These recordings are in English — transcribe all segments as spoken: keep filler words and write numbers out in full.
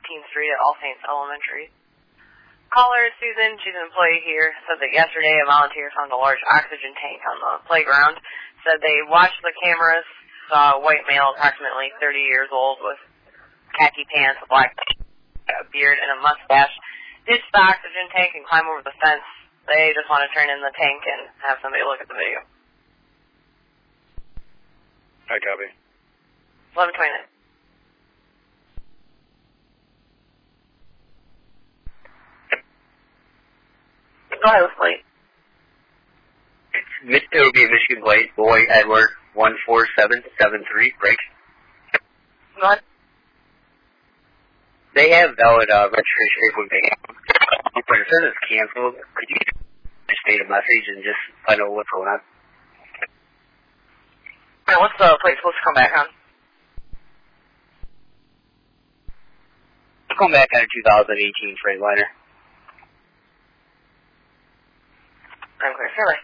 fourteenth Street at All Saints Elementary. Caller Susan, she's an employee here, said that yesterday a volunteer found a large oxygen tank on the playground. Said they watched the cameras, saw a white male approximately thirty years old with khaki pants, a black a beard, and a mustache ditch the oxygen tank and climb over the fence. They just want to turn in the tank and have somebody look at the video. I copy. eleven twenty-nine. Go ahead with plate. It would be a Michigan plate, Boy Edward one four seven seven three, break. Go ahead. They have valid uh, registration paperwork they have. But it says it's canceled. Could you just state a message and just find out what's going on? Alright, what's the plate supposed to come back on? It's going back on a two thousand eighteen Freightliner. I'm clear. Fairly.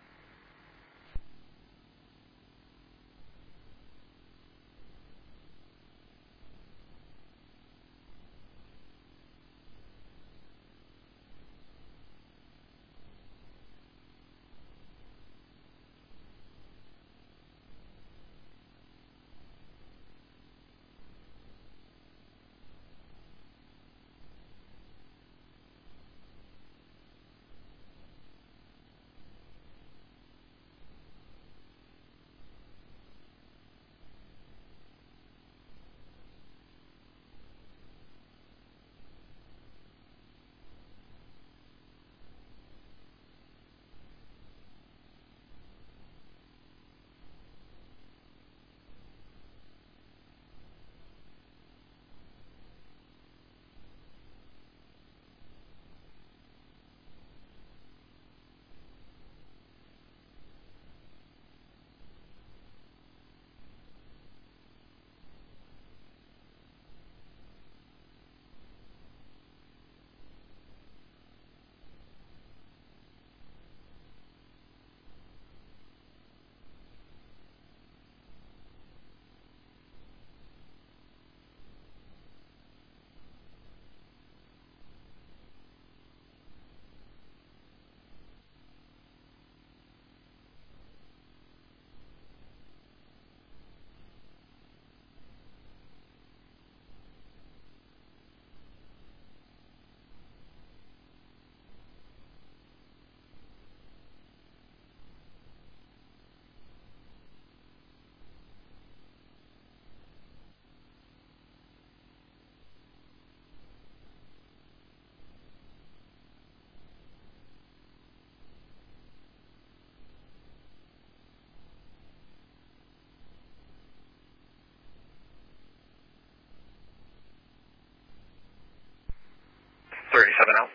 thirty-seven out.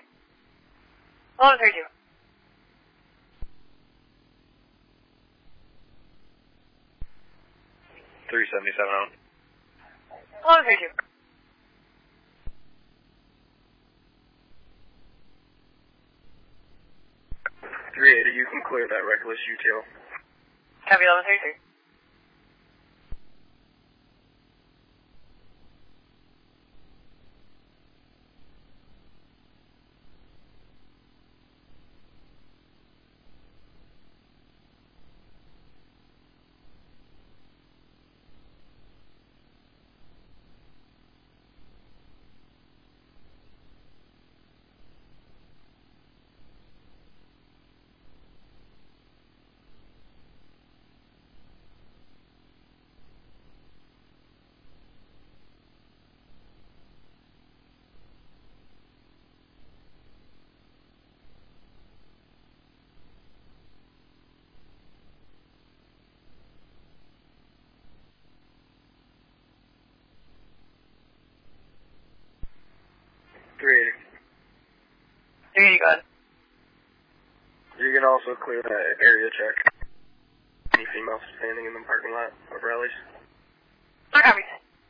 eleven thirty-two. three seventy-seven out. eleven thirty-two. three eighty, you can clear that reckless U T O. Copy eleven thirty-three. three eighty. three eighty, go ahead. You can also clear that area check. Any females standing in the parking lot of Rallies? I copy.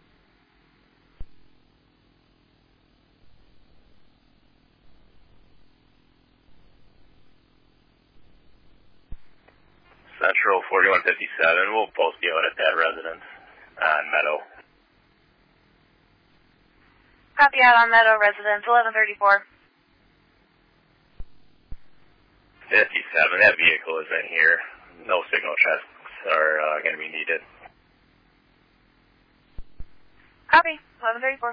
Central forty-one fifty-seven, we'll post you out at that residence on Meadow. Copy out on Meadow Residence, eleven thirty-four. fifty-seven, that vehicle is in here. No signal checks are uh, going to be needed. Copy, eleven thirty-four.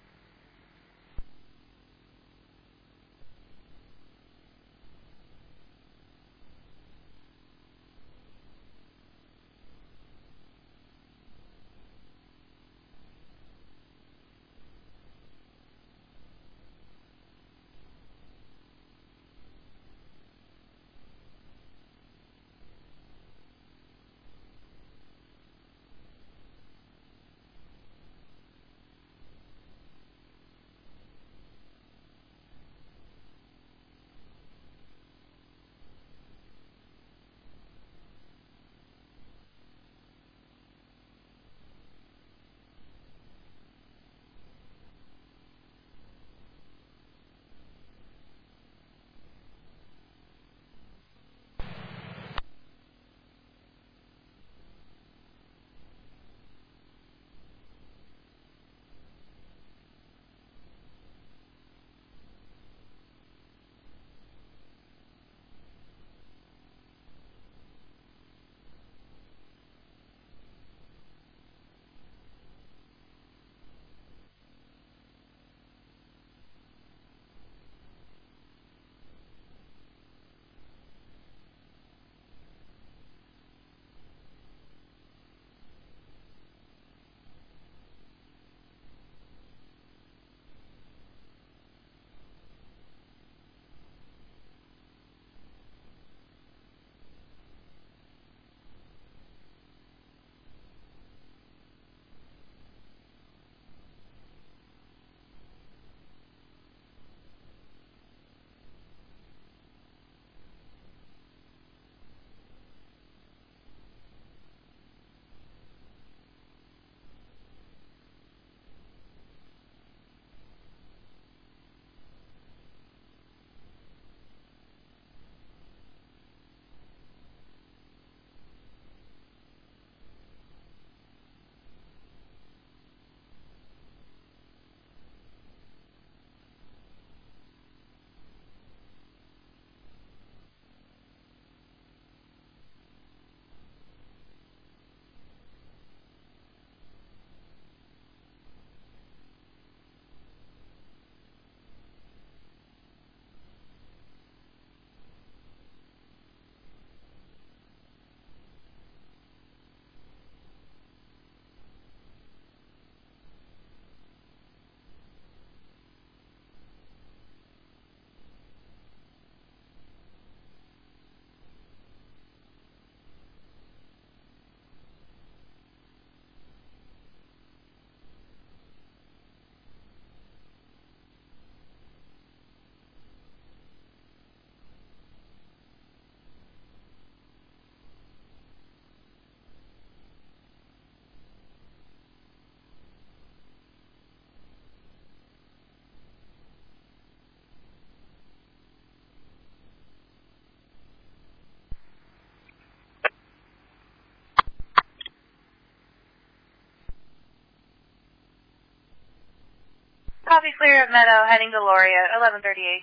Copy clear at Meadow, heading to Lauria, eleven thirty-eight.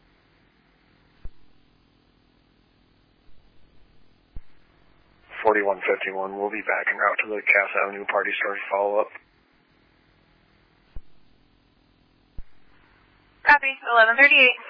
forty-one fifty-one, we'll be back en route to the Cass Avenue party store to follow up. Copy, eleven thirty-eight.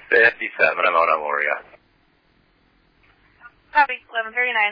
fifty-seven, I'm out on Loria. Copy, eleven thirty-nine.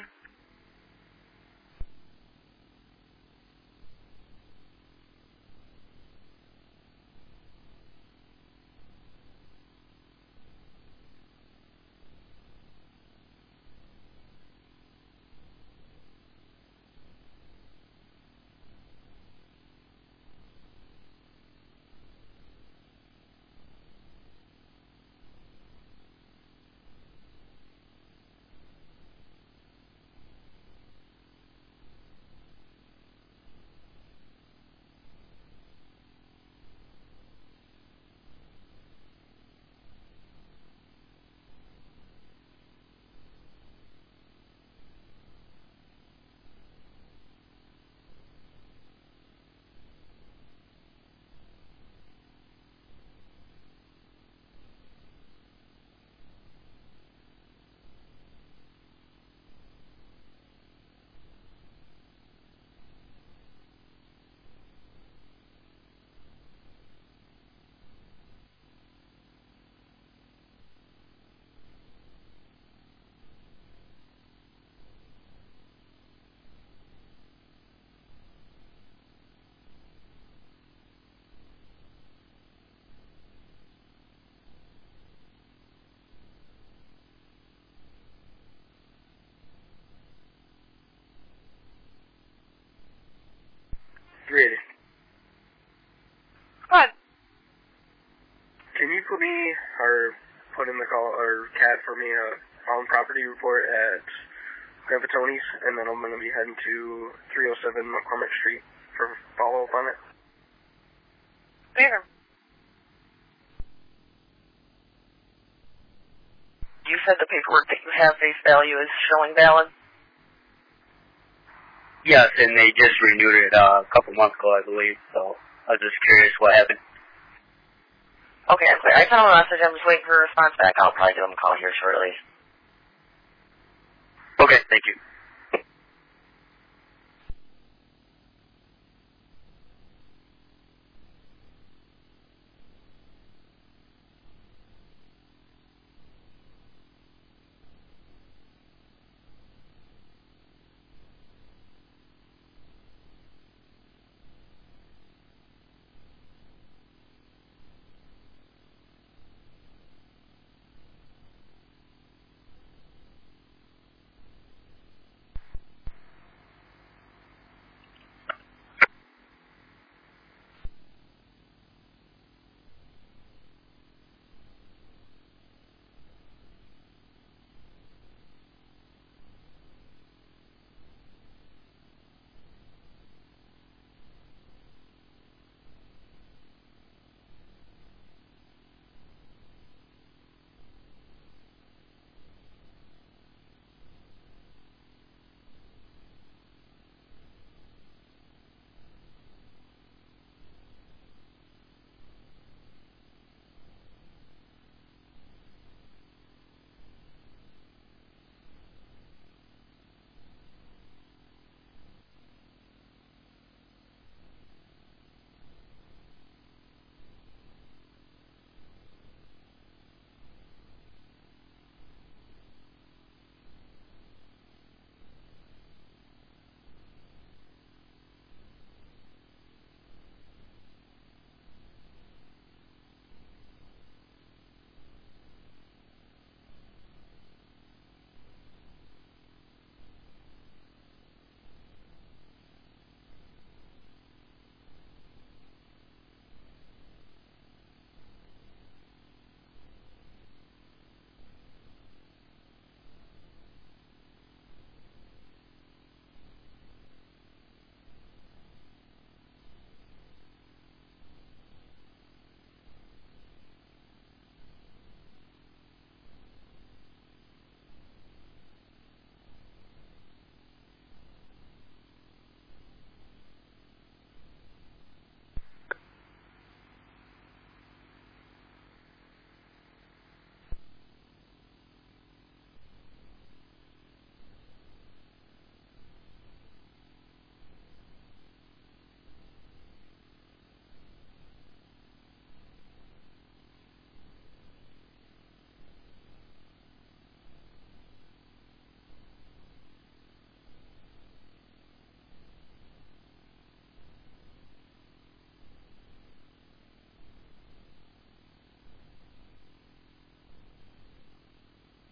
Ready. What? Can you put me, or put in the call, or C A D for me a on property report at Grandpa Tony's, and then I'm going to be heading to three oh seven McCormick Street for follow-up on it? Where? You said the paperwork that you have face value is showing valid? Yes, and they just renewed it uh, a couple months ago, I believe, so I was just curious what happened. Okay, I'm clear. I sent him a message. I'm just waiting for a response back. I'll probably give him a call here shortly. Okay, thank you.